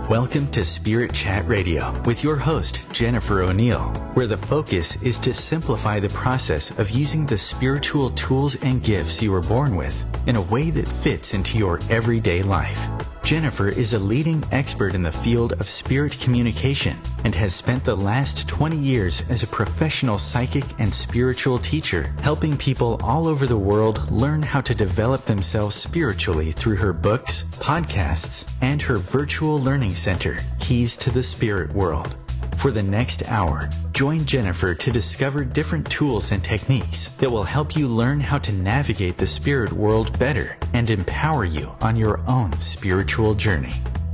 Welcome to Spirit Chat Radio with your host, Jennifer O'Neill, where the focus is to simplify the process of using the spiritual tools and gifts you were born with in a way that fits into your everyday life. Jennifer is a leading expert in the field of spirit communication and has spent the last 20 years as a professional psychic and spiritual teacher, helping people all over the world learn how to develop themselves spiritually through her books, podcasts, and her virtual learning center, Keys to the Spirit World. For the next hour, join Jennifer to discover different tools and techniques that will help you learn how to navigate the spirit world better and empower you on your own spiritual journey.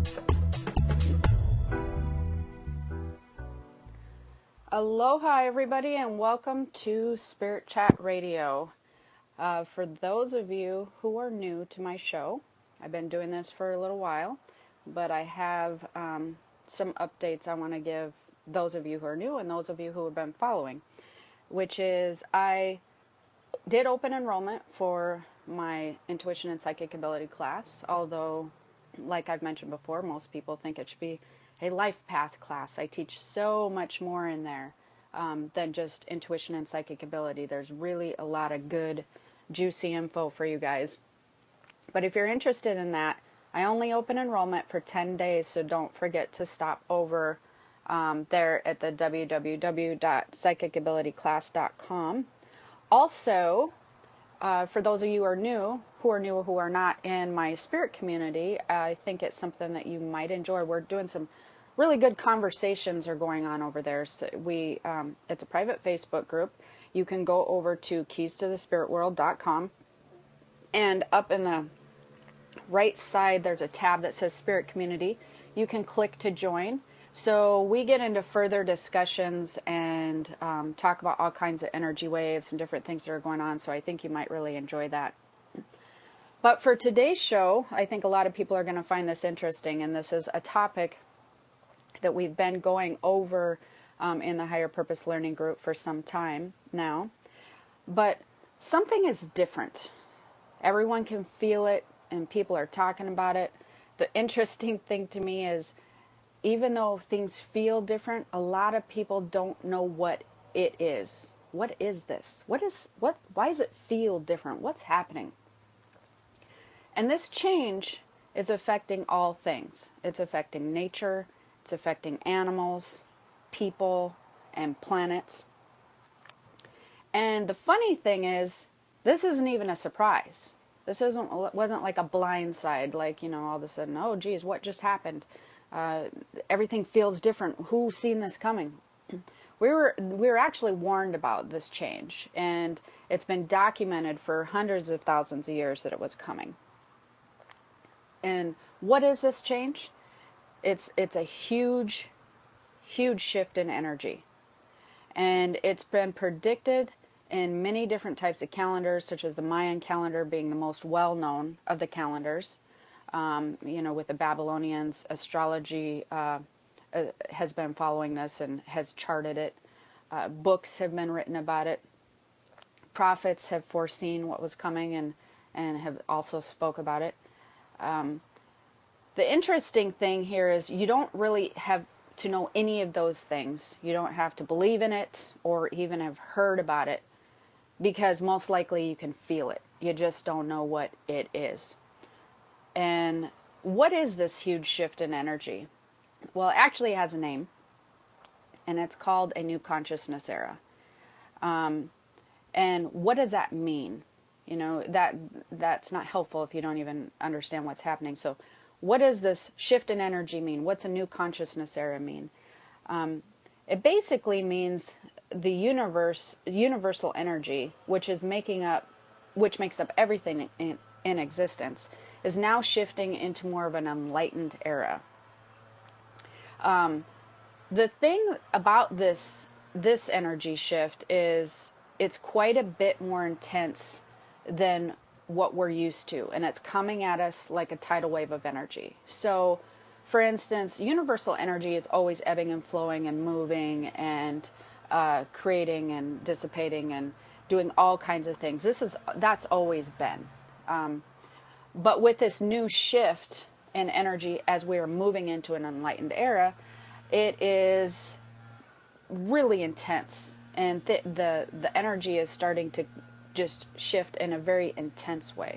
Aloha, everybody, and welcome to Spirit Chat Radio. For those of you who are new to my show, I've been doing this for a little while, but I have some updates I want to give those of you who are new and those of you who have been following, which is I did open enrollment for my Intuition and Psychic Ability class, although, like I've mentioned before, most people think it should be a life path class. I teach so much more in there than just Intuition and Psychic Ability. There's really a lot of good, juicy info for you guys. But if you're interested in that, I only open enrollment for 10 days, so don't forget to stop over there at the www.psychicabilityclass.com. Also, for those of you who are new or who are not in my spirit community, I think it's something that you might enjoy. We're doing some really good conversations are going on over there. So it's a private Facebook group. You can go over to keystothespiritworld.com, and up in the right side there's a tab that says Spirit Community. You can click to join. So we get into further discussions and talk about all kinds of energy waves and different things that are going on. So I think you might really enjoy that. But for today's show, I think a lot of people are going to find this interesting. And this is a topic that we've been going over in the Higher Purpose Learning Group for some time now. But something is different. Everyone can feel it and people are talking about it. The interesting thing to me is, even though things feel different, a lot of people don't know what it is. What is this? Why does it feel different? What's happening? And this change is affecting all things. It's affecting nature, it's affecting animals, people, and planets. And the funny thing is, this isn't even a surprise. This wasn't like a blind side, like, all of a sudden, oh geez, what just happened? Everything feels different. Who's seen this coming? We were actually warned about this change, and it's been documented for hundreds of thousands of years that it was coming. And what is this change? It's a huge, huge shift in energy, and it's been predicted in many different types of calendars, such as the Mayan calendar being the most well-known of the calendars. With the Babylonians, astrology has been following this and has charted it. Books have been written about it. Prophets have foreseen what was coming and have also spoke about it. The interesting thing here is you don't really have to know any of those things. You don't have to believe in it or even have heard about it, because most likely you can feel it. You just don't know what it is. And what is this huge shift in energy? Well, it actually has a name, and it's called a new consciousness era. And what does that mean? That's not helpful if you don't even understand what's happening. So what does this shift in energy mean? What's a new consciousness era mean? It basically means the universal energy, which makes up everything in existence, is now shifting into more of an enlightened era. The thing about this energy shift is it's quite a bit more intense than what we're used to, and it's coming at us like a tidal wave of energy. So, for instance, universal energy is always ebbing and flowing and moving and creating and dissipating and doing all kinds of things. That's always been. But with this new shift in energy as we are moving into an enlightened era, it is really intense, and the energy is starting to just shift in a very intense way.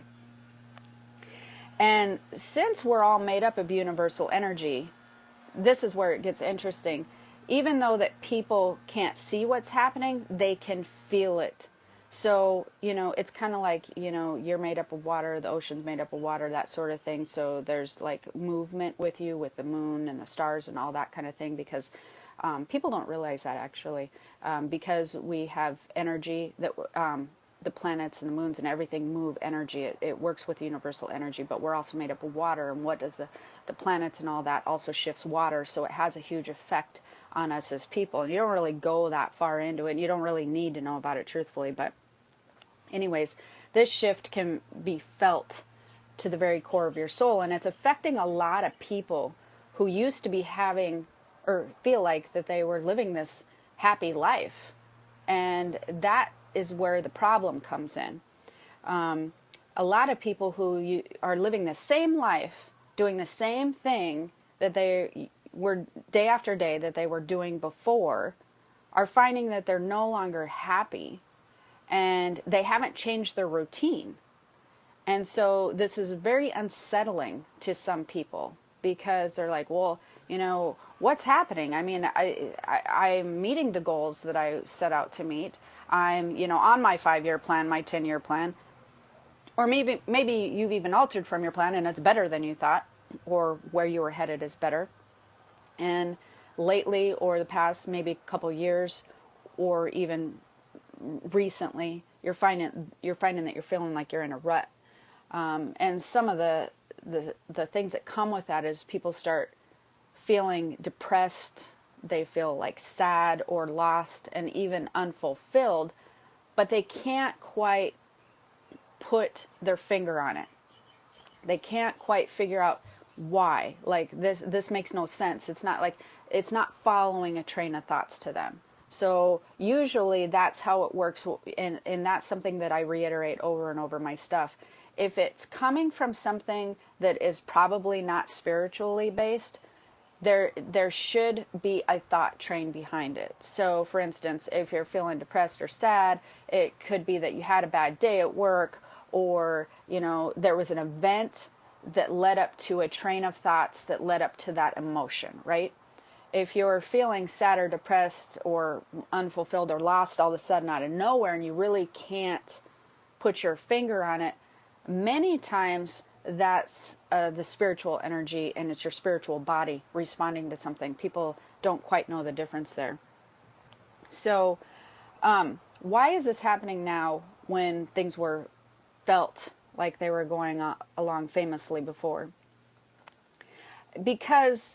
And since we're all made up of universal energy, this is where it gets interesting. Even though that people can't see what's happening, they can feel it. So, it's kind of like, you're made up of water, the ocean's made up of water, that sort of thing. So there's like movement with you, with the moon and the stars and all that kind of thing, because people don't realize that actually, because we have energy that the planets and the moons and everything move energy. It works with universal energy, but we're also made up of water. And what does the planets and all that also shifts water. So it has a huge effect on us as people. And you don't really go that far into it. You don't really need to know about it truthfully. But anyways, this shift can be felt to the very core of your soul. And it's affecting a lot of people who used to be having or feel like that they were living this happy life. And that is where the problem comes in. A lot of people who are living the same life, doing the same thing that they were day after day that they were doing before, are finding that they're no longer happy, and they haven't changed their routine. And so this is very unsettling to some people, because they're like, well, what's happening? I mean, I'm meeting the goals that I set out to meet. I'm, on my 5-year plan, my 10-year plan. Or maybe you've even altered from your plan and it's better than you thought, or where you were headed is better. And lately, or the past maybe a couple years, or even recently, you're finding that you're feeling like you're in a rut. And some of the things that come with that is people start feeling depressed, they feel like sad or lost and even unfulfilled, but they can't quite put their finger on it. They can't quite figure out why. Like this makes no sense. It's not following a train of thoughts to them. So usually that's how it works, and that's something that I reiterate over and over my stuff. If it's coming from something that is probably not spiritually based, there should be a thought train behind it. So, for instance, if you're feeling depressed or sad, it could be that you had a bad day at work, or, there was an event that led up to a train of thoughts that led up to that emotion, right? If you're feeling sad or depressed or unfulfilled or lost all of a sudden out of nowhere, and you really can't put your finger on it, many times that's the spiritual energy, and it's your spiritual body responding to something. People don't quite know the difference there. So why is this happening now when things were felt like they were going along famously before? Because,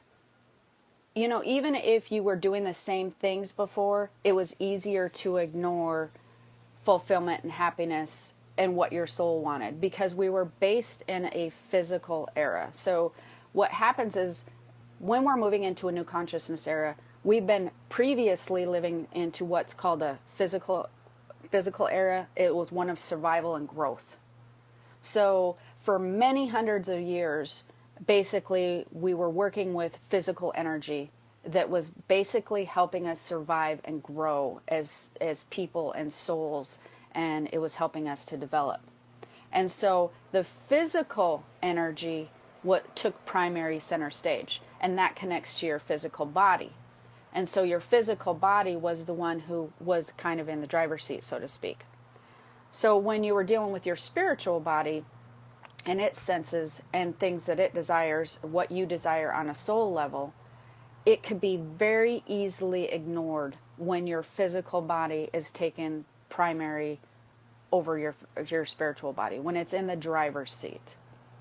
even if you were doing the same things before, it was easier to ignore fulfillment and happiness and what your soul wanted, because we were based in a physical era. So what happens is, when we're moving into a new consciousness era, we've been previously living into what's called a physical era. It was one of survival and growth. So for many hundreds of years, basically we were working with physical energy that was basically helping us survive and grow as people and souls, and it was helping us to develop. And so the physical energy what took primary center stage, and that connects to your physical body. And so your physical body was the one who was kind of in the driver's seat, so to speak. So when you were dealing with your spiritual body and its senses and things that it desires, what you desire on a soul level, it could be very easily ignored when your physical body is taken primary over your spiritual body, when it's in the driver's seat.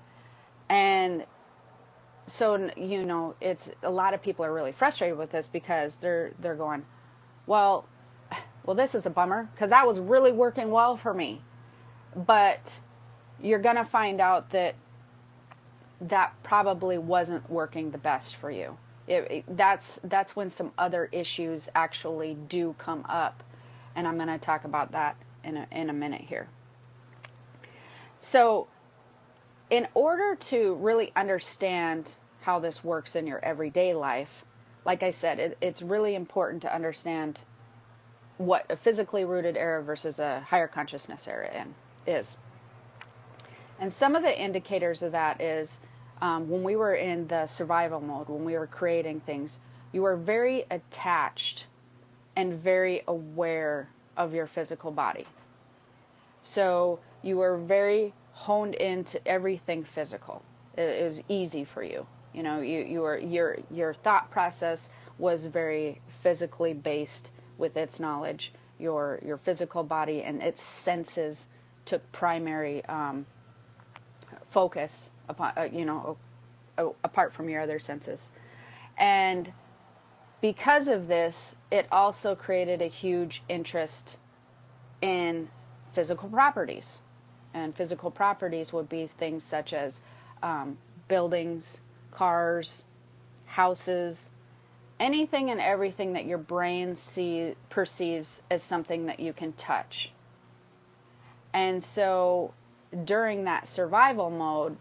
And so, it's a lot of people are really frustrated with this, because they're going, well, this is a bummer, because that was really working well for me. But you're going to find out that probably wasn't working the best for you. That's when some other issues actually do come up, and I'm going to talk about that in a minute here. So in order to really understand how this works in your everyday life, like I said, it's really important to understand what a physically rooted era versus a higher consciousness era is. And some of the indicators of that is when we were in the survival mode, when we were creating things, you were very attached and very aware of your physical body. So you were very honed into everything physical. It was easy for you. You know, your thought process was very physically based with its knowledge. Your physical body and its senses took primary focus upon, apart from your other senses. And because of this, it also created a huge interest in physical properties. And physical properties would be things such as buildings, cars, houses, anything and everything that your brain perceives as something that you can touch. And so during that survival mode,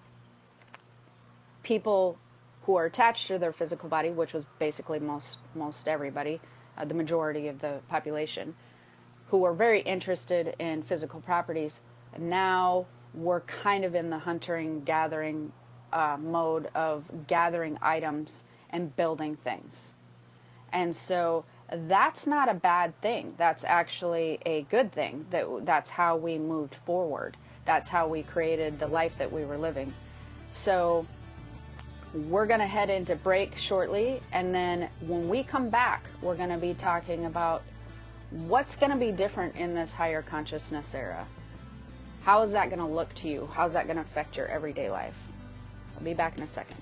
people who are attached to their physical body, which was basically most everybody, the majority of the population, who were very interested in physical properties, now we're kind of in the hunting-gathering mode of gathering items and building things. And so that's not a bad thing. That's actually a good thing. That's how we moved forward. That's how we created the life that we were living. So we're going to head into break shortly, and then when we come back, we're going to be talking about what's going to be different in this higher consciousness era. How is that going to look to you? How's that going to affect your everyday life? I'll be back in a second.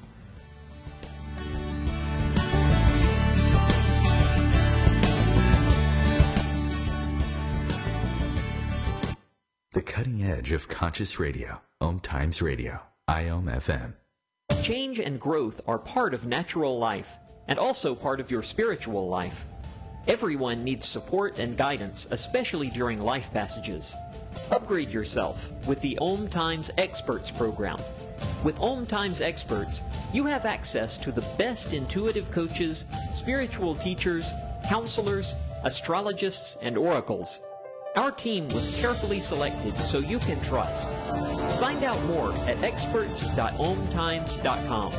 The cutting edge of conscious radio. Om Times Radio. IOM FM. Change and growth are part of natural life and also part of your spiritual life. Everyone needs support and guidance, especially during life passages. Upgrade yourself with the Om Times Experts program. With Om Times Experts, you have access to the best intuitive coaches, spiritual teachers, counselors, astrologists, and oracles. Our team was carefully selected so you can trust. Find out more at experts.omtimes.com.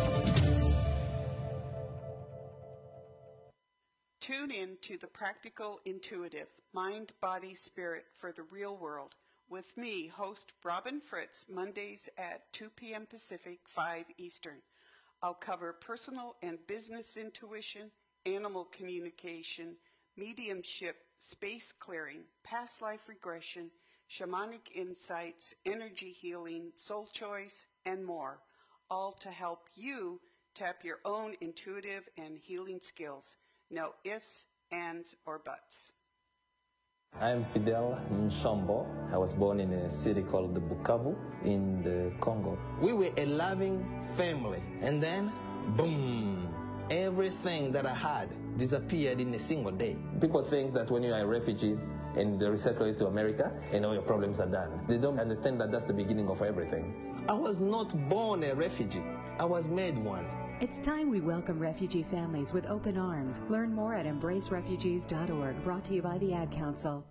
Tune in to The Practical Intuitive, Mind, Body, Spirit for the Real World with me, host Robin Fritz, Mondays at 2 p.m. Pacific, 5 Eastern. I'll cover personal and business intuition, animal communication, mediumship, space clearing, past life regression, shamanic insights, energy healing, soul choice, and more, all to help you tap your own intuitive and healing skills. No ifs, ands, or buts. I'm Fidel Nsombo. I was born in a city called the Bukavu in the Congo. We were a loving family, and then, boom, everything that I had disappeared in a single day. People think that when you are a refugee and they resettle you to America, and all your problems are done. They don't understand that that's the beginning of everything. I was not born a refugee. I was made one. It's time we welcome refugee families with open arms. Learn more at embracerefugees.org, brought to you by the Ad Council.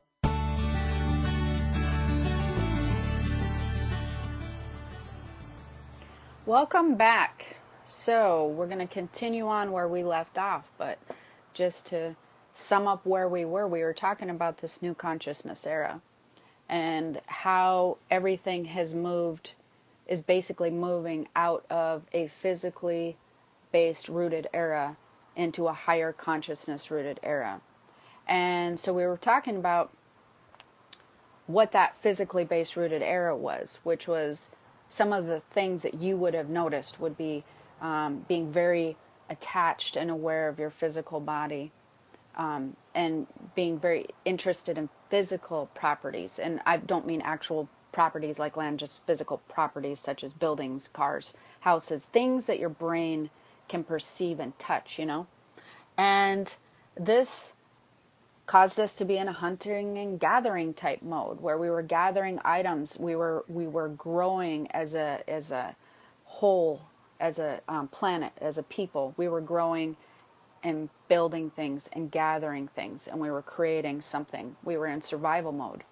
Welcome back. So we're going to continue on where we left off, but just to sum up where we were talking about this new consciousness era and how everything has moved, is basically moving out of a physically based rooted era into a higher consciousness rooted era. And so we were talking about what that physically based rooted era was, which was some of the things that you would have noticed would be being very attached and aware of your physical body, and being very interested in physical properties. And I don't mean actual properties like land, just physical properties such as buildings, cars, houses, things that your brain can perceive and touch, you know. And this caused us to be in a hunting and gathering type mode where we were gathering items. We were growing as a whole, as a planet, as a people. We were growing and building things and gathering things, and we were creating something. We were in survival mode.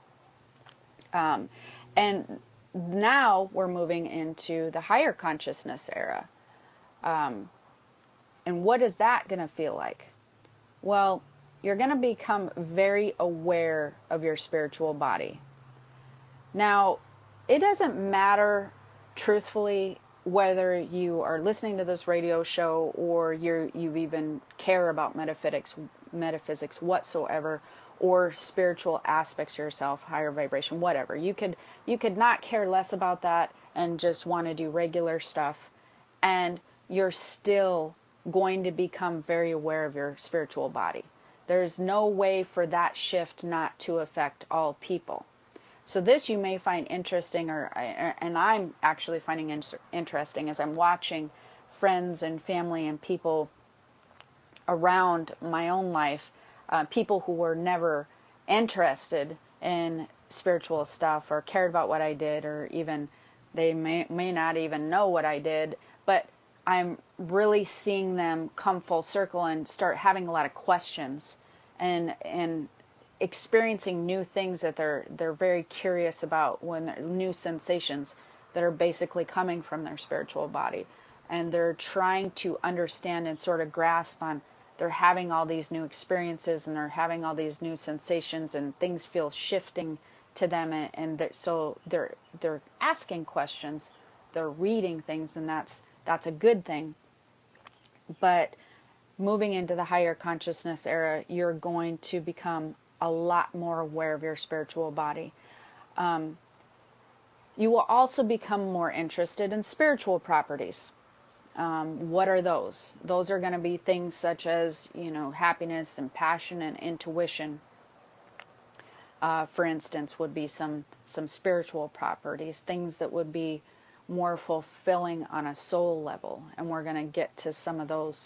And now we're moving into the higher consciousness era. And what is that going to feel like? Well, you're going to become very aware of your spiritual body. Now, it doesn't matter, truthfully, whether you are listening to this radio show or you even care about metaphysics whatsoever, or spiritual aspects of yourself, higher vibration, whatever. You could not care less about that and just want to do regular stuff, and you're still going to become very aware of your spiritual body. There's no way for that shift not to affect all people. So this you may find interesting, and I'm actually finding interesting as I'm watching friends and family and people around my own life, people who were never interested in spiritual stuff or cared about what I did, or even they may not even know what I did, but I'm really seeing them come full circle and start having a lot of questions and experiencing new things that they're very curious about, when they're new sensations that are basically coming from their spiritual body, and they're trying to understand and sort of grasp on. They're having all these new experiences and they're having all these new sensations, and things feel shifting to them, and so they're asking questions, they're reading things, and that's a good thing. But moving into the higher consciousness era, you're going to become a lot more aware of your spiritual body. You will also become more interested in spiritual properties. What are those? Those are going to be things such as, happiness and passion and intuition. For instance, would be some spiritual properties, things that would be more fulfilling on a soul level. And we're going to get to some of those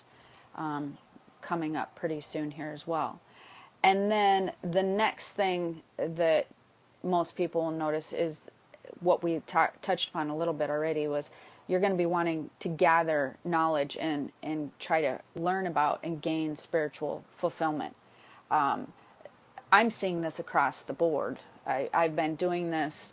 coming up pretty soon here as well. And then the next thing that most people will notice is what we touched upon a little bit already, was you're going to be wanting to gather knowledge and try to learn about and gain spiritual fulfillment. I'm seeing this across the board. I've been doing this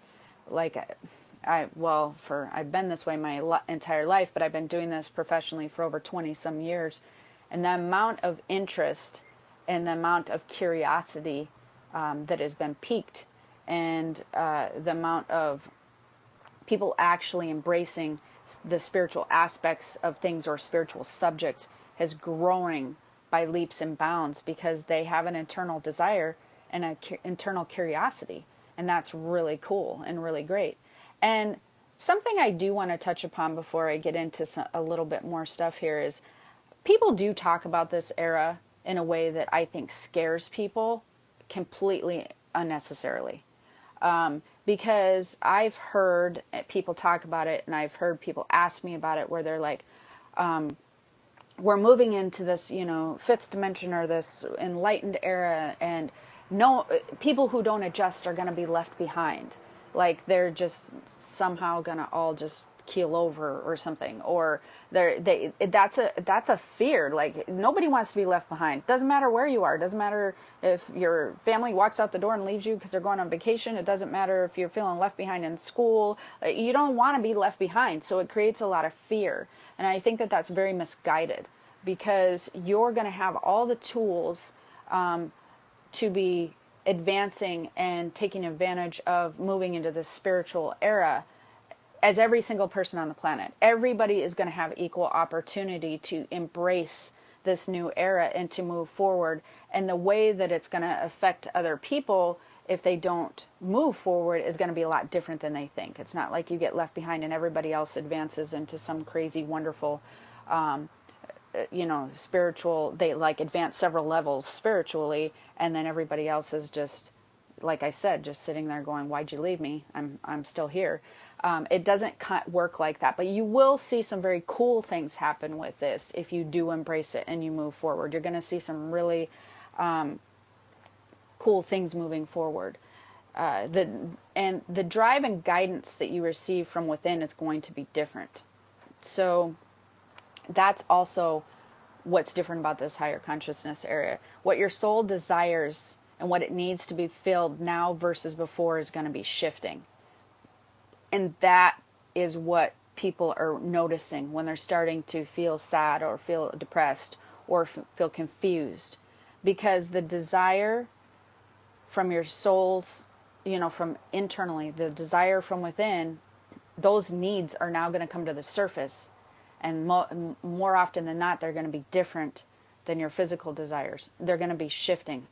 I've been this way my entire life, but I've been doing this professionally for over 20 some years. And the amount of interest and the amount of curiosity that has been piqued, and the amount of people actually embracing the spiritual aspects of things or spiritual subjects is growing by leaps and bounds, because they have an internal desire and an internal curiosity. And that's really cool and really great. And something I do want to touch upon before I get into a little bit more stuff here is, people do talk about this era in a way that I think scares people completely unnecessarily. Because I've heard people talk about it, and I've heard people ask me about it, where they're like, we're moving into this, fifth dimension, or this enlightened era, and no, people who don't adjust are going to be left behind. Like they're just somehow going to all just keel over or something, or that's a fear. Like, nobody wants to be left behind. Doesn't matter where you are. Doesn't matter if your family walks out the door and leaves you because they're going on vacation. It doesn't matter if you're feeling left behind in school. You don't want to be left behind. So it creates a lot of fear. And I think that that's very misguided, because you're going to have all the tools to be advancing and taking advantage of moving into this spiritual era, as every single person on the planet. Everybody is going to have equal opportunity to embrace this new era and to move forward. And the way that it's going to affect other people if they don't move forward is going to be a lot different than they think. It's not like you get left behind and everybody else advances into some crazy, wonderful, spiritual, they advance several levels spiritually, and then everybody else is just, like I said, just sitting there going, why'd you leave me? I'm still here. It doesn't work like that, but you will see some very cool things happen with this if you do embrace it and you move forward. You're going to see some really cool things moving forward. The drive and guidance that you receive from within is going to be different. So that's also what's different about this higher consciousness area. What your soul desires and what it needs to be filled now versus before is going to be shifting. And that is what people are noticing when they're starting to feel sad or feel depressed or feel confused. Because the desire from your soul's, from internally, the desire from within, those needs are now going to come to the surface. And more often than not, they're going to be different than your physical desires. They're going to be shifting.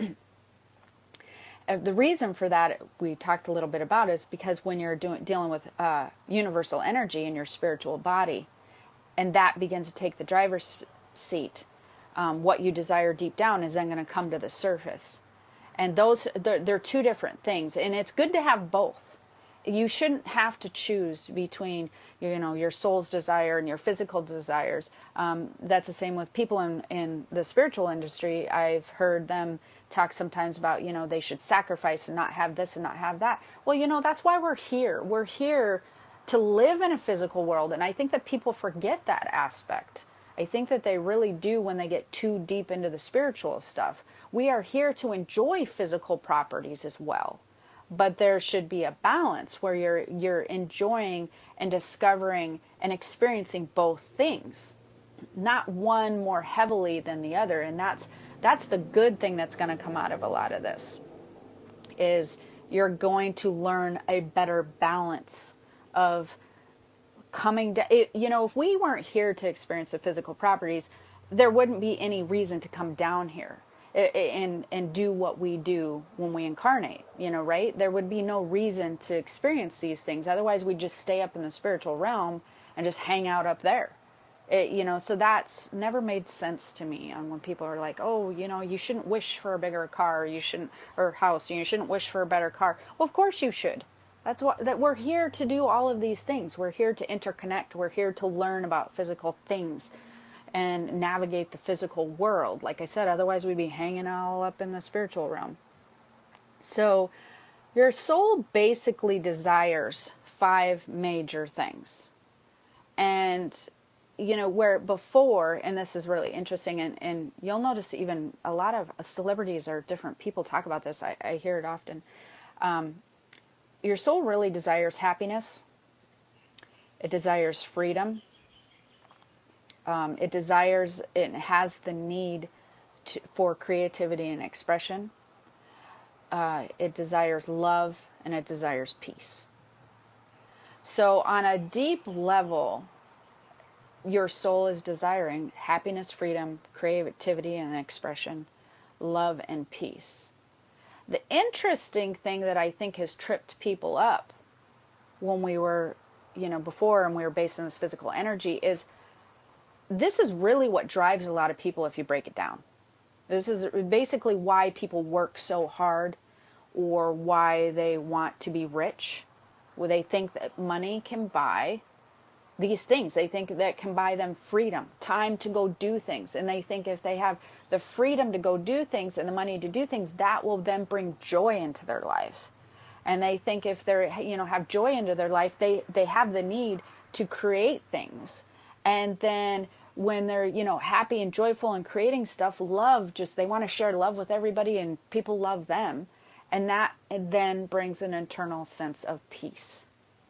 The reason for that, we talked a little bit about, is because when you're dealing with universal energy in your spiritual body, and that begins to take the driver's seat, what you desire deep down is then going to come to the surface. And they're two different things. And it's good to have both. You shouldn't have to choose between, your soul's desire and your physical desires. That's the same with people in the spiritual industry. I've heard them talk sometimes about, they should sacrifice and not have this and not have that. Well, that's why we're here. We're here to live in a physical world. And I think that people forget that aspect. I think that they really do when they get too deep into the spiritual stuff. We are here to enjoy physical properties as well. But there should be a balance where you're enjoying and discovering and experiencing both things, not one more heavily than the other. And that's the good thing that's going to come out of a lot of this, is you're going to learn a better balance of coming down. If we weren't here to experience the physical properties, there wouldn't be any reason to come down here and do what we do when we incarnate, right? There would be no reason to experience these things. Otherwise, we'd just stay up in the spiritual realm and just hang out up there. So that's never made sense to me. And when people are like, oh, you shouldn't wish for a bigger car, or house, you shouldn't wish for a better car. Well, of course you should. That we're here to do all of these things. We're here to interconnect. We're here to learn about physical things and navigate the physical world. Like I said, otherwise we'd be hanging all up in the spiritual realm. So your soul basically desires 5 major things. And, where before, and this is really interesting, and you'll notice even a lot of celebrities or different people talk about this. I hear it often. Your soul really desires happiness. It desires freedom. It has the need for creativity and expression. It desires love, and it desires peace. So on a deep level, your soul is desiring happiness, freedom, creativity and expression, love and peace. The interesting thing that I think has tripped people up when we were, before, and we were based on this physical energy, is this is really what drives a lot of people if you break it down. This is basically why people work so hard, or why they want to be rich. Where they think that money can buy these things. They think that can buy them freedom, time to go do things. And they think if they have the freedom to go do things and the money to do things, that will then bring joy into their life. And they think if they have joy into their life, they have the need to create things. And then when they're, happy and joyful and creating stuff, they want to share love with everybody and people love them. And that then brings an internal sense of peace.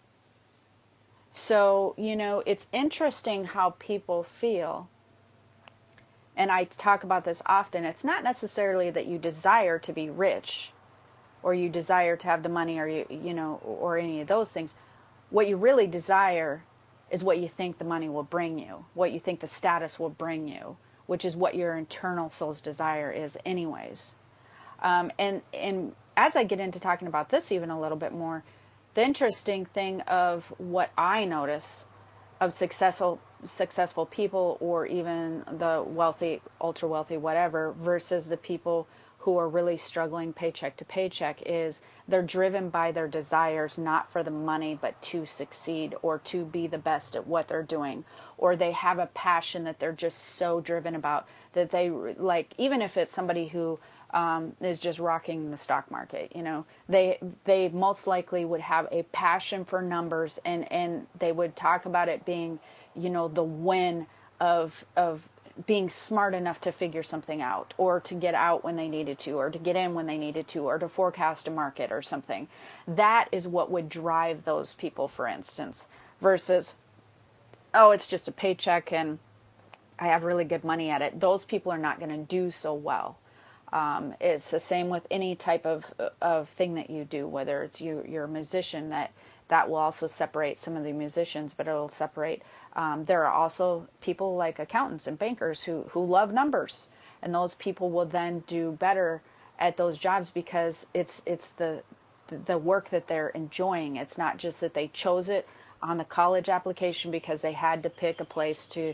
So, it's interesting how people feel. And I talk about this often. It's not necessarily that you desire to be rich, or you desire to have the money, or or any of those things. What you really desire is what you think the money will bring you, what you think the status will bring you, which is what your internal soul's desire is anyways. And as I get into talking about this even a little bit more, the interesting thing of what I notice of successful people, or even the wealthy, ultra wealthy, whatever, versus the people who are really struggling paycheck to paycheck, is they're driven by their desires, not for the money, but to succeed or to be the best at what they're doing. Or they have a passion that they're just so driven about that they, like, even if it's somebody who is just rocking the stock market. They most likely would have a passion for numbers, and they would talk about it being, the win of being smart enough to figure something out, or to get out when they needed to, or to get in when they needed to, or to forecast a market or something. That is what would drive those people, for instance, versus, oh, it's just a paycheck and I have really good money at it. Those people are not going to do so well. It's the same with any type of thing that you do, whether it's you're a musician, that will also separate some of the musicians, but it'll separate. There are also people like accountants and bankers who love numbers, and those people will then do better at those jobs because it's the work that they're enjoying. It's not just that they chose it on the college application because they had to pick a place to,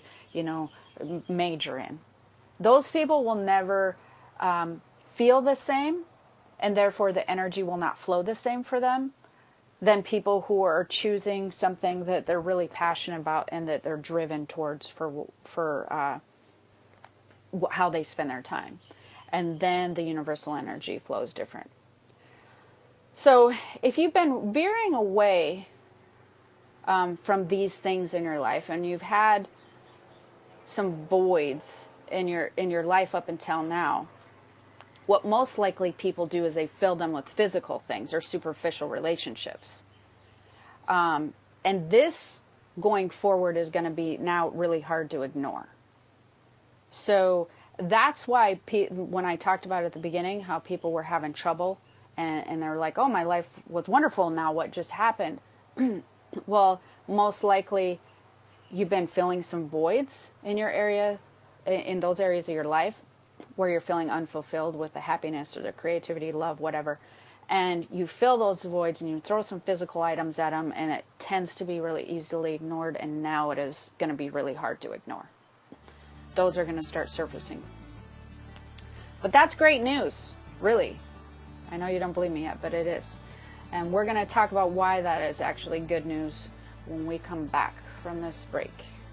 major in. Those people will never feel the same, and therefore the energy will not flow the same for them than people who are choosing something that they're really passionate about and that they're driven towards for how they spend their time. And then the universal energy flows different. So if you've been veering away from these things in your life, and you've had some voids in your life up until now, what most likely people do is they fill them with physical things or superficial relationships. And this going forward is going to be now really hard to ignore. So that's why when I talked about at the beginning how people were having trouble and they're like, oh, my life was wonderful, now what just happened? Well, most likely you've been filling some voids in your area, in those areas of your life where you're feeling unfulfilled with the happiness or the creativity, love, whatever. And you fill those voids and you throw some physical items at them, and it tends to be really easily ignored, and now it is going to be really hard to ignore. Those are going to start surfacing. But that's great news, really. I know you don't believe me yet, but it is. And we're going to talk about why that is actually good news when we come back from this break.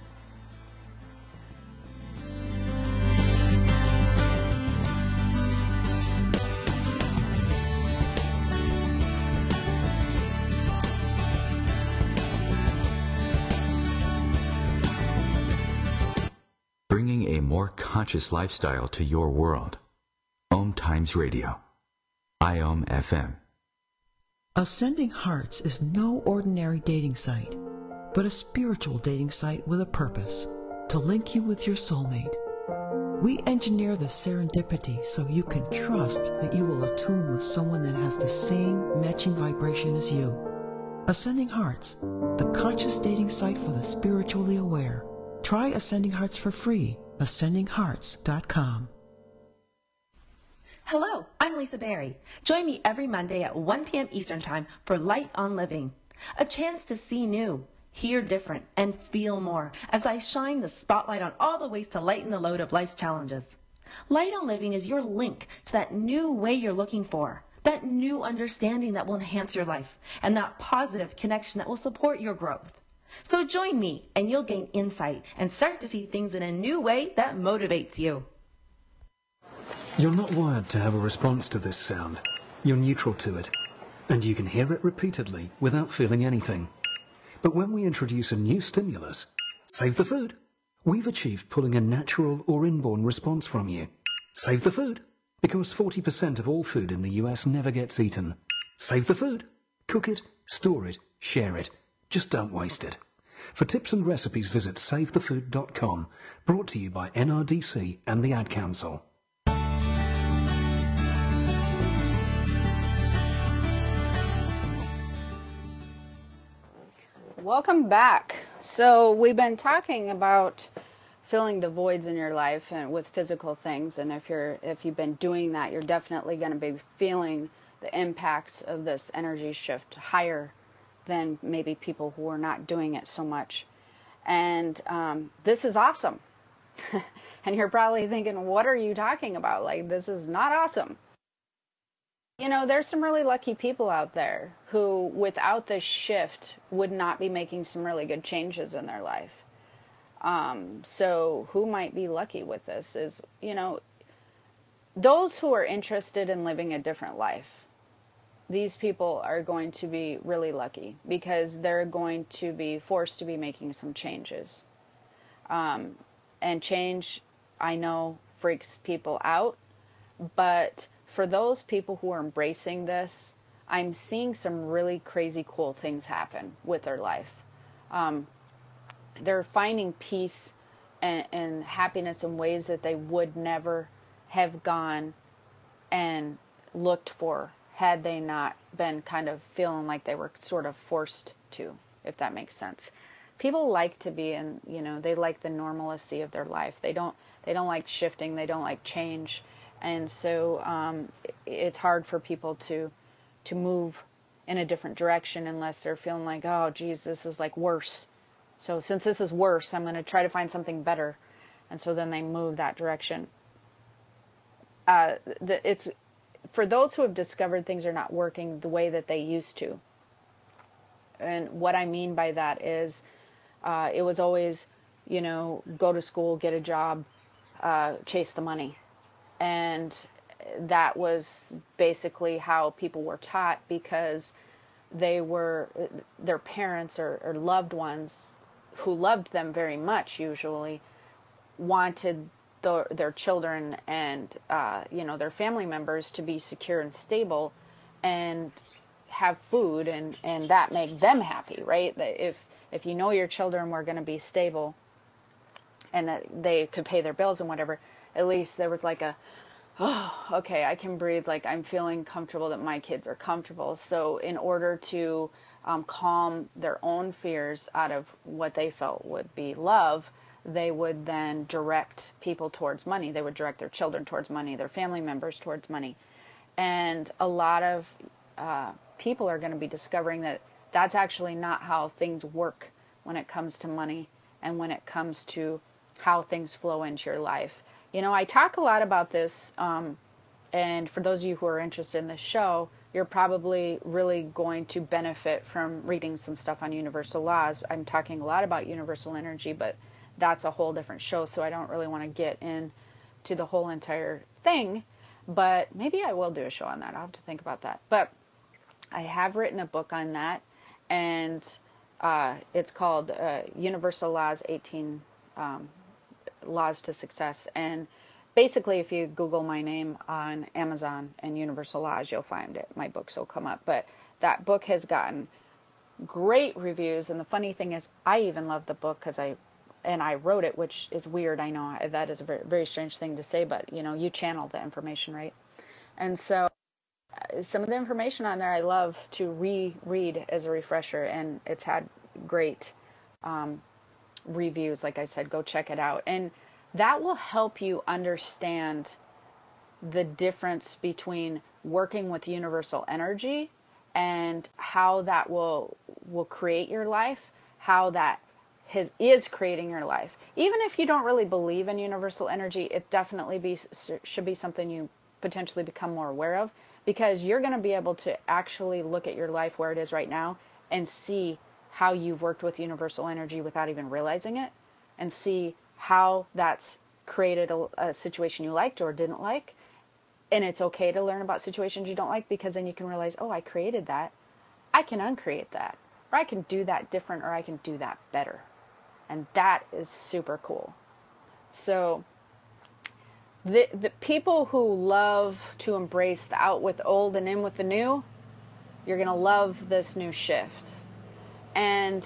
Bringing a more conscious lifestyle to your world. Om Times Radio. IOM FM. Ascending Hearts is no ordinary dating site, but a spiritual dating site with a purpose, to link you with your soulmate. We engineer the serendipity so you can trust that you will attune with someone that has the same matching vibration as you. Ascending Hearts, the conscious dating site for the spiritually aware. Try Ascending Hearts for free. AscendingHearts.com. Hello, I'm Lisa Berry. Join me every Monday at 1 p.m. Eastern Time for Light on Living. A chance to see new, hear different, and feel more as I shine the spotlight on all the ways to lighten the load of life's challenges. Light on Living is your link to that new way you're looking for, that new understanding that will enhance your life, and that positive connection that will support your growth. So join me and you'll gain insight and start to see things in a new way that motivates you. You're not wired to have a response to this sound. You're neutral to it, and you can hear it repeatedly without feeling anything. But when we introduce a new stimulus, save the food, we've achieved pulling a natural or inborn response from you. Save the food, because 40% of all food in the US never gets eaten. Save the food. Cook it, store it, share it. Just don't waste it. For tips and recipes, visit SaveTheFood.com, brought to you by NRDC and the Ad Council. Welcome back. So we've been talking about filling the voids in your life and with physical things, and if you've been doing that, you're definitely going to be feeling the impacts of this energy shift higher than maybe people who are not doing it so much. And this is awesome. And you're probably thinking, what are you talking about? Like, this is not awesome. You know, there's some really lucky people out there who, without this shift, would not be making some really good changes in their life. So who might be lucky with this is, those who are interested in living a different life, these people are going to be really lucky because they're going to be forced to be making some changes. And change, I know, freaks people out, but for those people who are embracing this, I'm seeing some really crazy cool things happen with their life. They're finding peace and happiness in ways that they would never have gone and looked for had they not been kind of feeling like they were sort of forced to, if that makes sense. People like to be in, they like the normalcy of their life. They don't like shifting. They don't like change. And so it's hard for people to move in a different direction unless they're feeling like, oh, geez, this is like worse. So since this is worse, I'm going to try to find something better. And so then they move that direction. It's for those who have discovered things are not working the way that they used to. And what I mean by that is it was always, go to school, get a job, chase the money. And that was basically how people were taught because their parents or loved ones who loved them very much usually wanted their children and their family members to be secure and stable and have food and that make them happy, right? If you know your children were going to be stable and that they could pay their bills and whatever, at least there was like okay, I can breathe, like I'm feeling comfortable that my kids are comfortable. So in order to calm their own fears out of what they felt would be love, they would then direct people towards money. They would direct their children towards money, their family members towards money. And a lot of people are going to be discovering that that's actually not how things work when it comes to money and when it comes to how things flow into your life. I talk a lot about this, and for those of you who are interested in this show, you're probably really going to benefit from reading some stuff on universal laws. I'm talking a lot about universal energy, but that's a whole different show, so I don't really want to get into the whole entire thing, but maybe I will do a show on that. I'll have to think about that. But I have written a book on that, and it's called Universal Laws 18 Laws to Success. And basically, if you Google my name on Amazon and Universal Laws, you'll find it. My books will come up. But that book has gotten great reviews. And the funny thing is, I even love the book because I wrote it, which is weird. I know that is a very, very strange thing to say, but you channel the information, right? And so some of the information on there I love to reread as a refresher, and it's had great reviews. Like I said, go check it out. And that will help you understand the difference between working with universal energy and how that will create your life, how that is creating your life. Even if you don't really believe in universal energy, it definitely should be something you potentially become more aware of, because you're going to be able to actually look at your life where it is right now and see how you've worked with universal energy without even realizing it, and see how that's created a situation you liked or didn't like. And it's okay to learn about situations you don't like, because then you can realize, oh, I created that. I can uncreate that, or I can do that different, or I can do that better. And that is super cool. So the people who love to embrace the out with the old and in with the new, you're going to love this new shift. And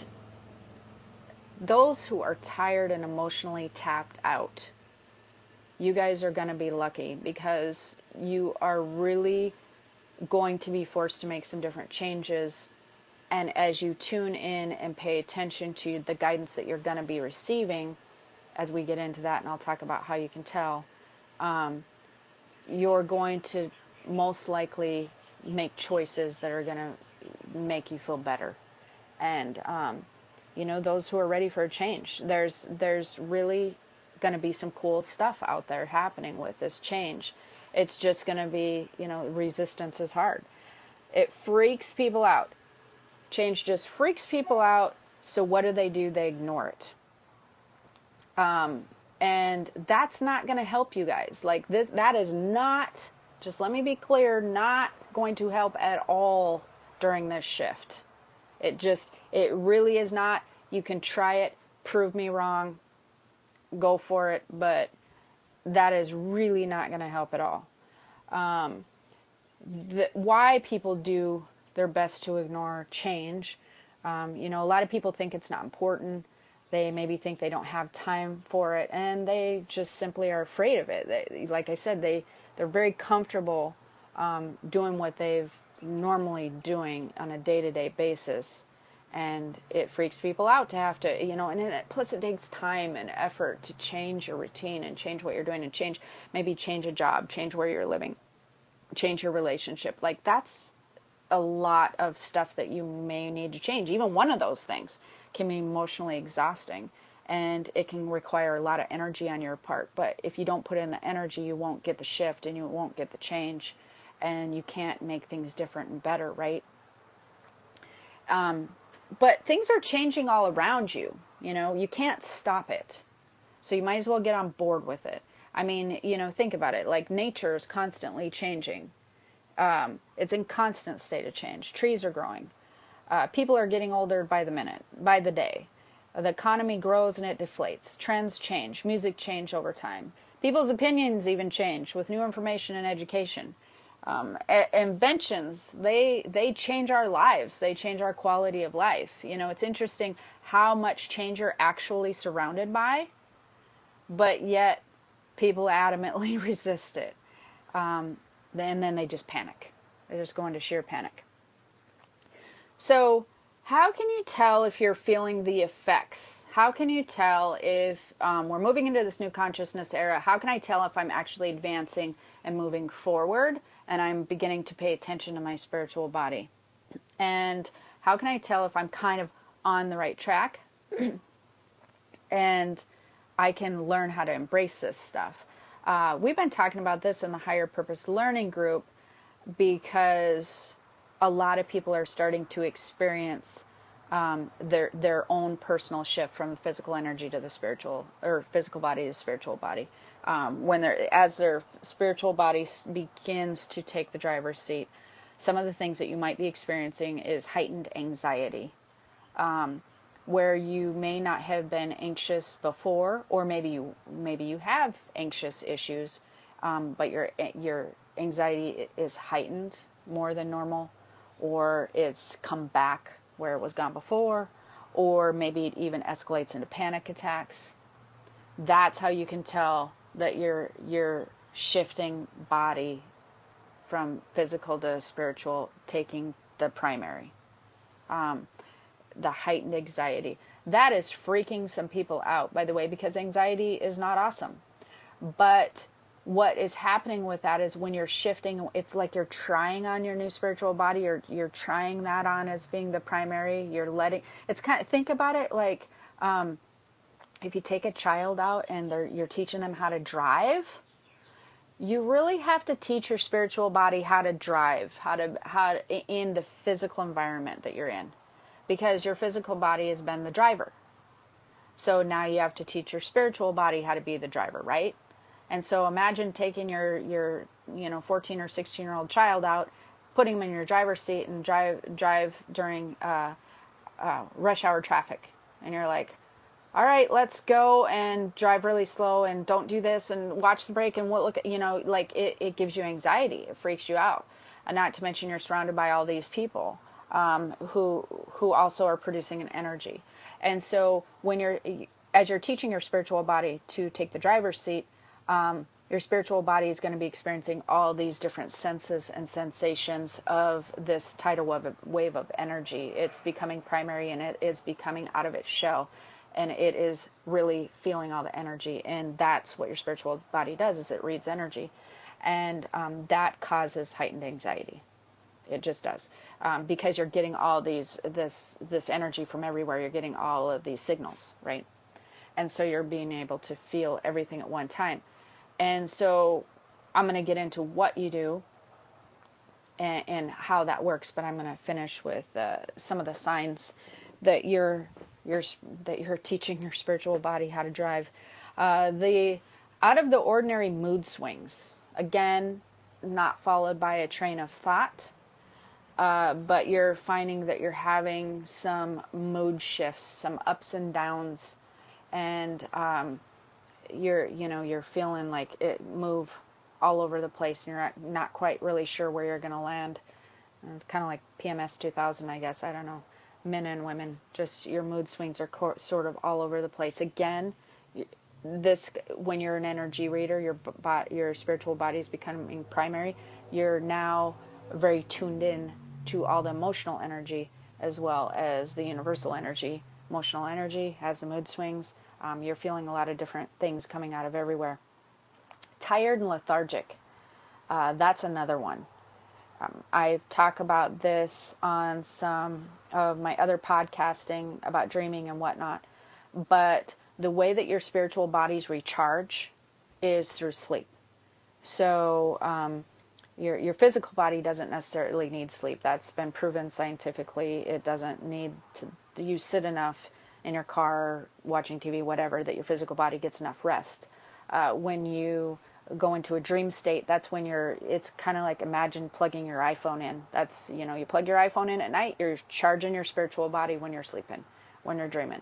those who are tired and emotionally tapped out, you guys are going to be lucky, because you are really going to be forced to make some different changes. And as you tune in and pay attention to the guidance that you're going to be receiving, as we get into that, and I'll talk about how you can tell, you're going to most likely make choices that are going to make you feel better. And, those who are ready for a change, there's really going to be some cool stuff out there happening with this change. It's just going to be, resistance is hard. It freaks people out. Change just freaks people out. So what do? They ignore it. And that's not going to help you guys. Like this, that is not, just let me be clear, not going to help at all during this shift. It really is not. You can try it, prove me wrong, go for it, but that is really not going to help at all. Why people do their best to ignore change. A lot of people think it's not important. They maybe think they don't have time for it, and they just simply are afraid of it. Like I said, they're very comfortable doing what they've normally doing on a day-to-day basis, and it freaks people out to have to, and plus it takes time and effort to change your routine and change what you're doing and maybe change a job, change where you're living, change your relationship. Like that's a lot of stuff that you may need to change. Even one of those things can be emotionally exhausting, and it can require a lot of energy on your part. But if you don't put in the energy, you won't get the shift and you won't get the change, and you can't make things different and better, right? But things are changing all around you. You can't stop it. So you might as well get on board with it. I mean, think about it. Like nature is constantly changing. It's in constant state of change. Trees are growing. People are getting older by the minute, by the day. The economy grows and it deflates. Trends change. Music change over time. People's opinions even change with new information and education. Inventions, they change our lives. They change our quality of life. It's interesting how much change you're actually surrounded by, but yet people adamantly resist it. And then they just panic. They just go into sheer panic. So how can you tell if you're feeling the effects? How can you tell if we're moving into this new consciousness era? How can I tell if I'm actually advancing and moving forward and I'm beginning to pay attention to my spiritual body? And how can I tell if I'm kind of on the right track and I can learn how to embrace this stuff? We've been talking about this in the Higher Purpose Learning Group because a lot of people are starting to experience their own personal shift from the physical energy to the spiritual, or physical body to spiritual body. As their spiritual body begins to take the driver's seat, some of the things that you might be experiencing is heightened anxiety, where you may not have been anxious before, or maybe you have anxious issues, but your anxiety is heightened more than normal, or it's come back where it was gone before, or maybe it even escalates into panic attacks. That's how you can tell that you're shifting body from physical to spiritual, taking the primary. The heightened anxiety. That is freaking some people out, by the way, because anxiety is not awesome. But what is happening with that is when you're shifting, it's like you're trying on your new spiritual body, or you're trying that on as being the primary. You're letting, it's kind of, think about it like if you take a child out and you're teaching them how to drive, you really have to teach your spiritual body how to drive, how in the physical environment that you're in, because your physical body has been the driver. So now you have to teach your spiritual body how to be the driver, right? And so imagine taking your 14 or 16-year-old child out, putting him in your driver's seat and drive during rush hour traffic. And you're like, all right, let's go and drive really slow and don't do this and watch the brake and we'll look at, it gives you anxiety. It freaks you out. And not to mention you're surrounded by all these people who also are producing an energy. And so as you're teaching your spiritual body to take the driver's seat, your spiritual body is going to be experiencing all these different senses and sensations of this tidal wave of energy. It's becoming primary and it is becoming out of its shell, and it is really feeling all the energy. And that's what your spiritual body does, is it reads energy, and that causes heightened anxiety. It just does, because you're getting all this energy from everywhere. You're getting all of these signals, right? And so you're being able to feel everything at one time. And so I'm going to get into what you do and how that works, but I'm going to finish with some of the signs that you're teaching your spiritual body how to drive. The out of the ordinary mood swings, again, not followed by a train of thought, but you're finding that you're having some mood shifts, some ups and downs, and you're feeling like it move all over the place, and you're not quite really sure where you're going to land. And it's kind of like PMS 2000, I guess. I don't know. Men and women, just your mood swings are sort of all over the place. Again, this, when you're an energy reader, your spiritual body is becoming primary. You're now very tuned in to all the emotional energy as well as the universal energy. Emotional energy has the mood swings. You're feeling a lot of different things coming out of everywhere. Tired and lethargic. That's another one. I've talked about this on some of my other podcasting about dreaming and whatnot, but the way that your spiritual bodies recharge is through sleep. So your physical body doesn't necessarily need sleep. That's been proven scientifically. It doesn't need to you sit enough in your car, watching TV, whatever, that your physical body gets enough rest. When you go into a dream state, that's when it's kind of like, imagine plugging your iPhone in. That's, you plug your iPhone in at night, you're charging your spiritual body when you're sleeping, when you're dreaming.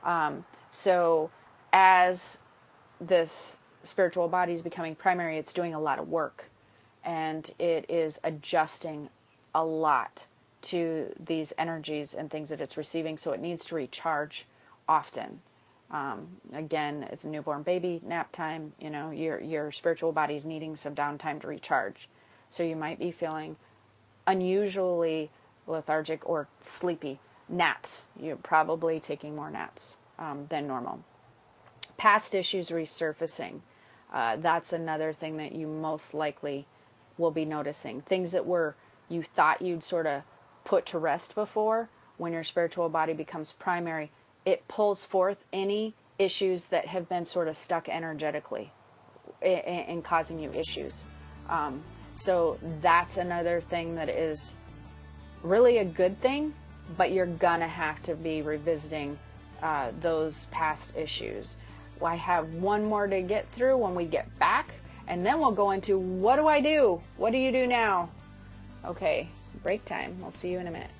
So as this spiritual body is becoming primary, it's doing a lot of work, and it is adjusting a lot to these energies and things that it's receiving, so it needs to recharge often. Again, it's a newborn baby, nap time, your spiritual body's needing some downtime to recharge. So you might be feeling unusually lethargic or sleepy. Naps, you're probably taking more naps than normal. Past issues resurfacing. That's another thing that you most likely will be noticing. Things that you thought you'd sort of put to rest before, when your spiritual body becomes primary, it pulls forth any issues that have been sort of stuck energetically and causing you issues. So that's another thing that is really a good thing, but you're going to have to be revisiting those past issues. I have one more to get through when we get back, and then we'll go into, what do I do? What do you do now? Okay, break time. We'll see you in a minute.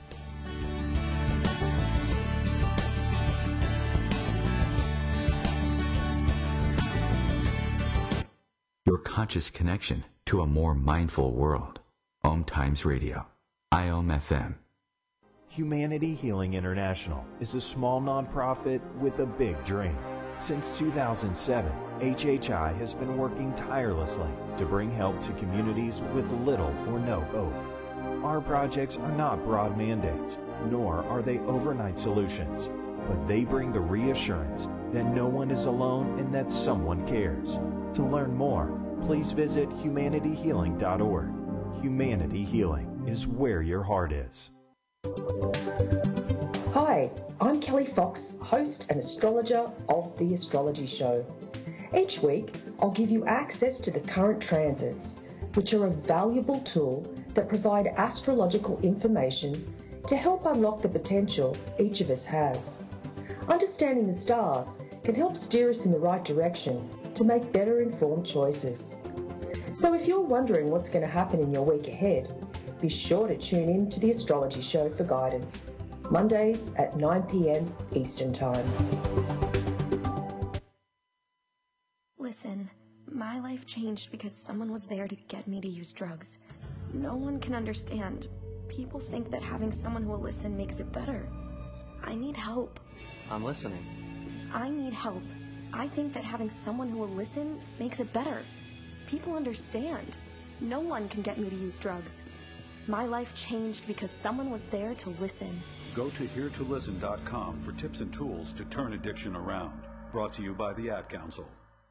Your conscious connection to a more mindful world. Om Times Radio. IOM FM. Humanity Healing International is a small nonprofit with a big dream. Since 2007, HHI has been working tirelessly to bring help to communities with little or no hope. Our projects are not broad mandates, nor are they overnight solutions, but they bring the reassurance that no one is alone and that someone cares. To learn more, please visit humanityhealing.org. Humanity Healing is where your heart is. Hi, I'm Kelly Fox, host and astrologer of The Astrology Show. Each week, I'll give you access to the current transits, which are a valuable tool that provide astrological information to help unlock the potential each of us has. Understanding the stars can help steer us in the right direction to make better informed choices. So if you're wondering what's going to happen in your week ahead, be sure to tune in to The Astrology Show for guidance, Mondays at 9 p.m. Eastern Time. Listen, my life changed because someone was there to get me to use drugs. No one can understand. People think that having someone who will listen makes it better. I need help. I'm listening. I need help. I think that having someone who will listen makes it better. People understand. No one can get me to use drugs. My life changed because someone was there to listen. Go to heretolisten.com for tips and tools to turn addiction around. Brought to you by the Ad Council.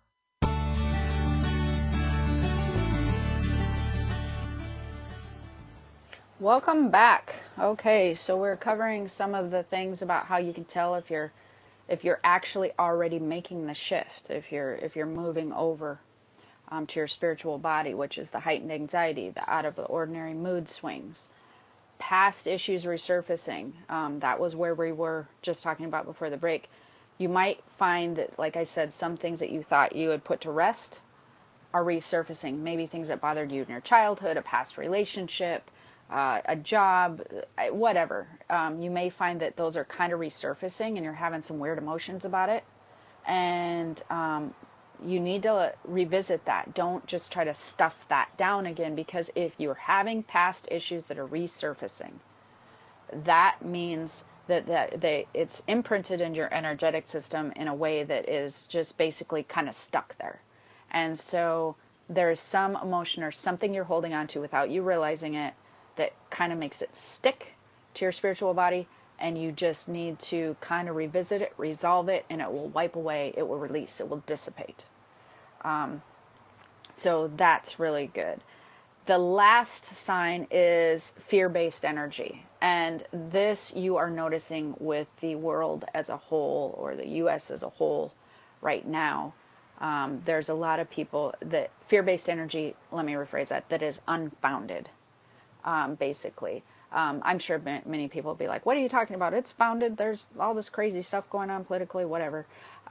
Welcome back. Okay, so we're covering some of the things about how you can tell if you're actually already making the shift, if you're moving over to your spiritual body, which is the heightened anxiety, the out of the ordinary mood swings, past issues resurfacing. That was where we were just talking about before the break. You might find that, like I said, some things that you thought you had put to rest are resurfacing. Maybe things that bothered you in your childhood, a past relationship, a job, whatever. You may find that those are kind of resurfacing and you're having some weird emotions about it. And you need to revisit that. Don't just try to stuff that down again, because if you're having past issues that are resurfacing, that means that it's imprinted in your energetic system in a way that is just basically kind of stuck there. And so there is some emotion or something you're holding on to without you realizing it that kind of makes it stick to your spiritual body, and you just need to kind of revisit it, resolve it, and it will wipe away, it will release, it will dissipate. So that's really good. The last sign is fear-based energy. And this you are noticing with the world as a whole, or the U.S. as a whole right now. There's a lot of people that fear-based energy, let me rephrase that is unfounded, basically. I'm sure many people will be like, what are you talking about? It's founded. There's all this crazy stuff going on politically, whatever.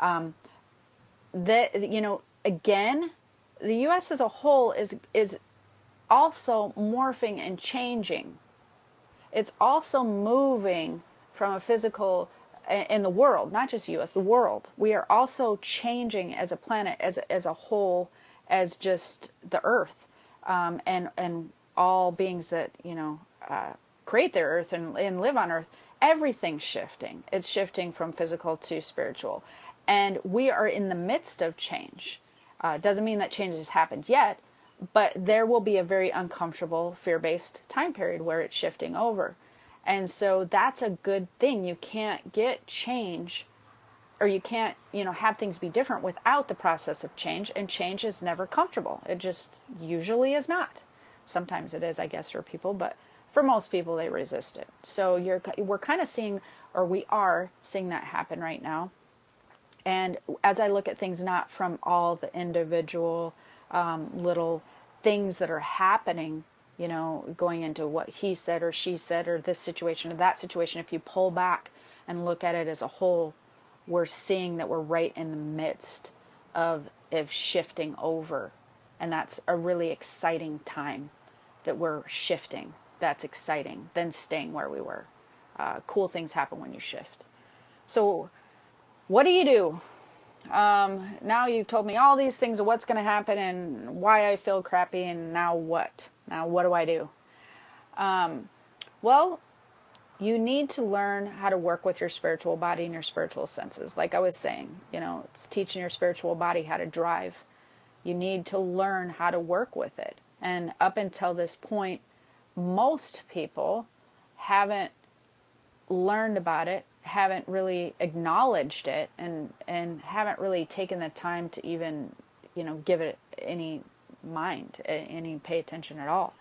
Again, the U.S. as a whole is also morphing and changing. It's also moving from a physical, in the world, not just U.S., the world. We are also changing as a planet, as a whole, as just the Earth, and all beings that, create the Earth and live on Earth. Everything's shifting. It's shifting from physical to spiritual. And we are in the midst of change. Doesn't mean that change has happened yet, but there will be a very uncomfortable, fear-based time period where it's shifting over. And so that's a good thing. You can't get change, or you can't, have things be different without the process of change, and change is never comfortable. It just usually is not. Sometimes it is, I guess, for people, but for most people, they resist it. So we're kind of seeing, or we are seeing that happen right now. And as I look at things, not from all the individual little things that are happening, going into what he said or she said, or this situation or that situation, if you pull back and look at it as a whole, we're seeing that we're right in the midst of shifting over. And that's a really exciting time that we're shifting. That's exciting than staying where we were. Cool things happen when you shift. So what do you do? Now you've told me all these things of what's going to happen and why I feel crappy, and now what? Now what do I do? Well, you need to learn how to work with your spiritual body and your spiritual senses. Like I was saying, it's teaching your spiritual body how to drive. You need to learn how to work with it. And up until this point, most people haven't learned about it, haven't really acknowledged it, and haven't really taken the time to even, give it any mind, any pay attention at all.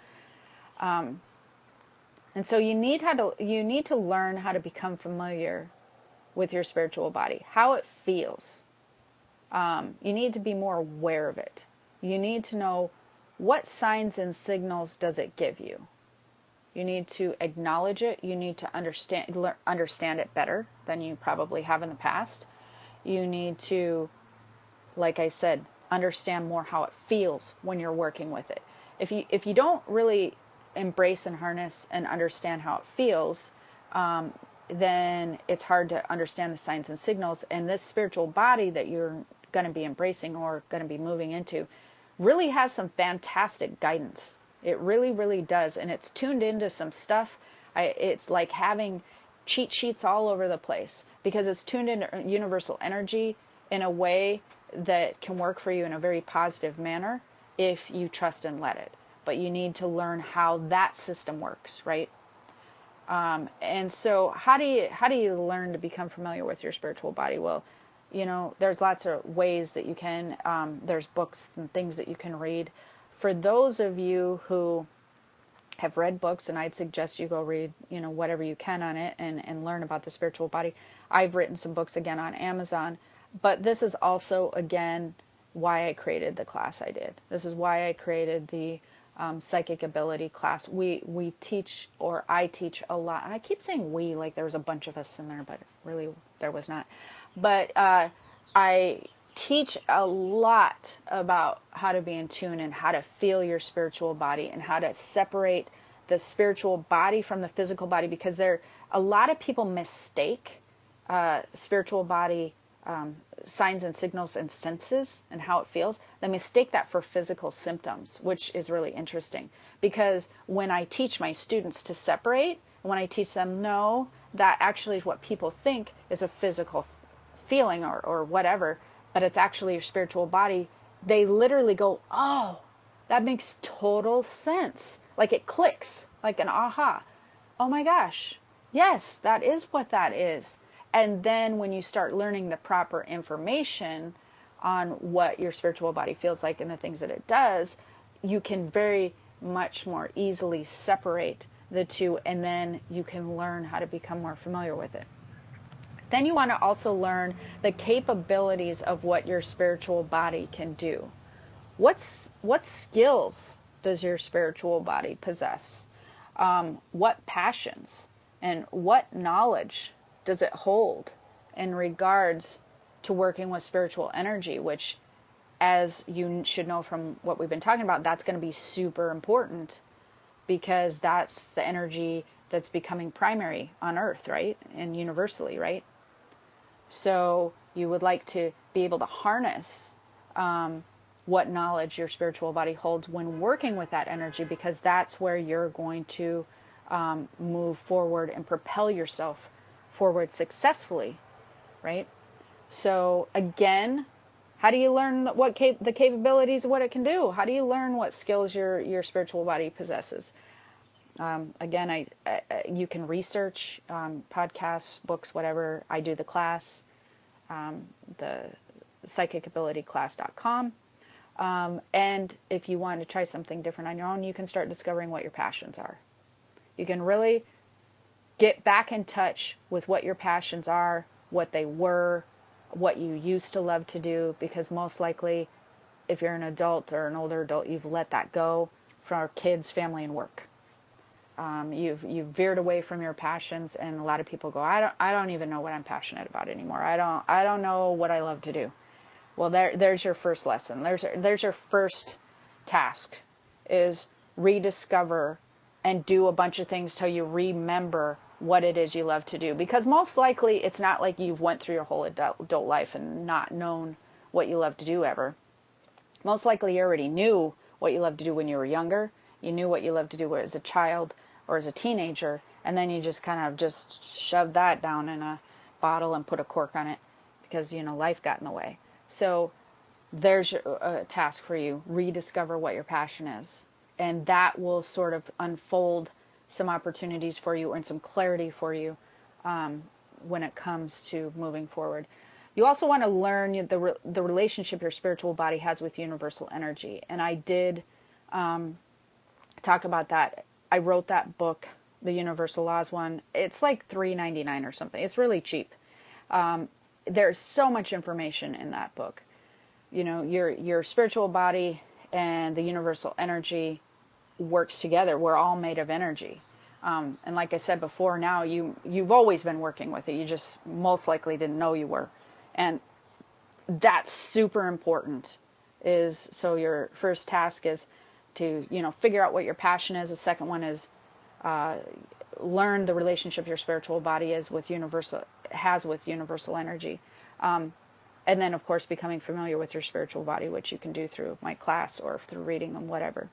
And so you need to learn how to become familiar with your spiritual body, how it feels. You need to be more aware of it. You need to know what signs and signals does it give you. You need to acknowledge it. You need to understand it better than you probably have in the past. You need to, like I said, understand more how it feels when you're working with it. If you don't really embrace and harness and understand how it feels, then it's hard to understand the signs and signals. And this spiritual body that you're going to be embracing or going to be moving into really has some fantastic guidance. It really, really does. And it's tuned into some stuff. It's like having cheat sheets all over the place, because it's tuned into universal energy in a way that can work for you in a very positive manner if you trust and let it. But you need to learn how that system works, right? And so how do you learn to become familiar with your spiritual body? Well, there's lots of ways that you can. There's books and things that you can read. For those of you who have read books, and I'd suggest you go read, whatever you can on it and learn about the spiritual body. I've written some books again on Amazon, but this is also, again, why I created the class I did. This is why I created the psychic ability class. We teach, or I teach a lot. I keep saying we like there was a bunch of us in there, but really there was not. But I teach a lot about how to be in tune and how to feel your spiritual body and how to separate the spiritual body from the physical body, because a lot of people mistake spiritual body signs and signals and senses and how it feels. They mistake that for physical symptoms, which is really interesting, because when I teach my students to separate, when I teach them, no, that actually is what people think is a physical feeling or whatever, but it's actually your spiritual body, they literally go, oh, that makes total sense. Like it clicks, like an aha. Oh my gosh, yes, that is what that is. And then when you start learning the proper information on what your spiritual body feels like and the things that it does, you can very much more easily separate the two, and then you can learn how to become more familiar with it. Then you want to also learn the capabilities of what your spiritual body can do. What skills does your spiritual body possess? What passions and what knowledge does it hold in regards to working with spiritual energy, which, as you should know from what we've been talking about, that's going to be super important, because that's the energy that's becoming primary on Earth, right? And universally, right? So you would like to be able to harness what knowledge your spiritual body holds when working with that energy, because that's where you're going to move forward and propel yourself forward successfully, right? So again, how do you learn the capabilities of what it can do? How do you learn what skills your spiritual body possesses? Again, you can research podcasts, books, whatever. I do the class, the psychicabilityclass.com. And if you want to try something different on your own, you can start discovering what your passions are. You can really get back in touch with what your passions are, what they were, what you used to love to do, because most likely, if you're an adult or an older adult, you've let that go for kids, family, and work. You've veered away from your passions, and a lot of people go, I don't even know what I'm passionate about anymore. I don't know what I love to do. Well, there's your first lesson. There's your first task, is rediscover and do a bunch of things till you remember what it is you love to do. Because most likely it's not like you've went through your whole adult life and not known what you love to do ever. Most likely you already knew what you loved to do when you were younger. You knew what you loved to do as a child or as a teenager, and then you just kind of just shoved that down in a bottle and put a cork on it because, life got in the way. So there's a task for you. Rediscover what your passion is. And that will sort of unfold some opportunities for you and some clarity for you when it comes to moving forward. You also want to learn the relationship your spiritual body has with universal energy. And I did talk about that. I wrote that book, the Universal Laws one. It's like $3.99 or something. It's really cheap. There's so much information in that book. Your spiritual body and the universal energy works together. We're all made of energy. And like I said before, now you've always been working with it. You just most likely didn't know you were. And that's super important. So your first task is to, figure out what your passion is. The second one is learn the relationship your spiritual body has with universal energy. And then, of course, becoming familiar with your spiritual body, which you can do through my class or through reading them, whatever.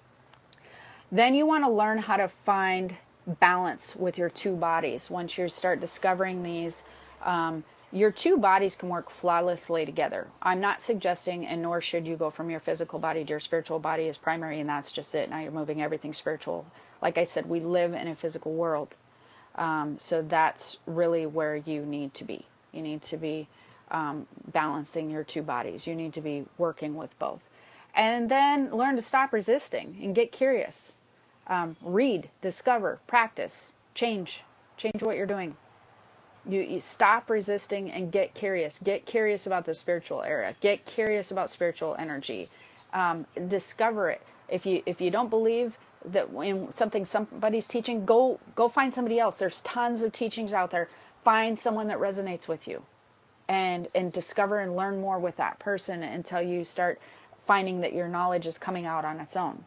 Then you want to learn how to find balance with your two bodies. Once you start discovering these, your two bodies can work flawlessly together. I'm not suggesting, and nor should you go from your physical body to your spiritual body as primary, and that's just it. Now you're moving everything spiritual. Like I said, we live in a physical world. So that's really where you need to be. You need to be balancing your two bodies. You need to be working with both. And then learn to stop resisting and get curious. Read, discover, practice, change what you're doing. You stop resisting and get curious. Get curious about the spiritual area. Get curious about spiritual energy. Discover it. If you don't believe that in something somebody's teaching, go find somebody else. There's tons of teachings out there. Find someone that resonates with you. and discover and learn more with that person until you start finding that your knowledge is coming out on its own.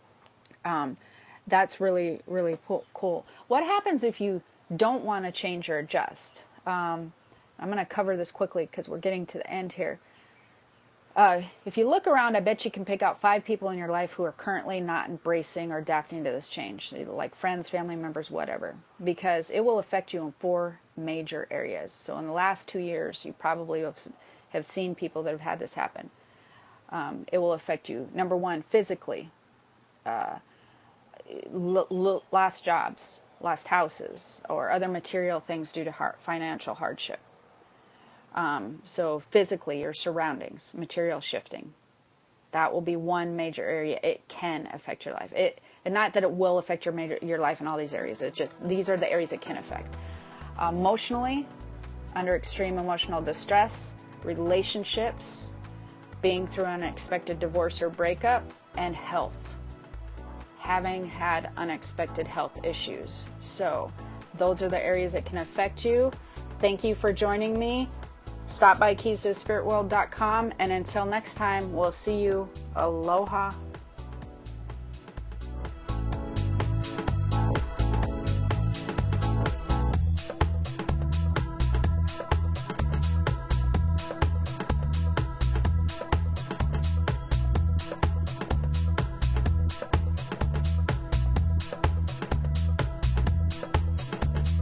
That's really, really cool. What happens if you don't want to change or adjust? I'm going to cover this quickly because we're getting to the end here. If you look around, I bet you can pick out 5 people in your life who are currently not embracing or adapting to this change, like friends, family members, whatever, because it will affect you in 4 major areas. So in the last 2 years, you probably have seen people that have had this happen. It will affect you. Number 1, physically. Lost jobs, lost houses, or other material things due to financial hardship. So physically, your surroundings, material shifting. That will be one major area. It can affect your life. And not that it will affect your life in all these areas. It's just these are the areas it can affect. Emotionally, under extreme emotional distress, relationships, being through an unexpected divorce or breakup, and health. Having had unexpected health issues. So those are the areas that can affect you. Thank you for joining me. Stop by KeysToTheSpiritWorld.com, and until next time, we'll see you. Aloha.